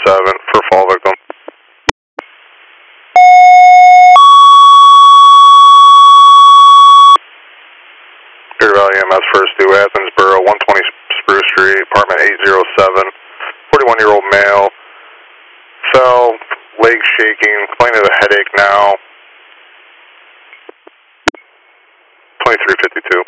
807 for fall victim. Deer Valley EMS first due Athensboro, 120 Spruce Street, apartment 807, 41-year-old male, fell, legs shaking, complaining of a headache now, 2352.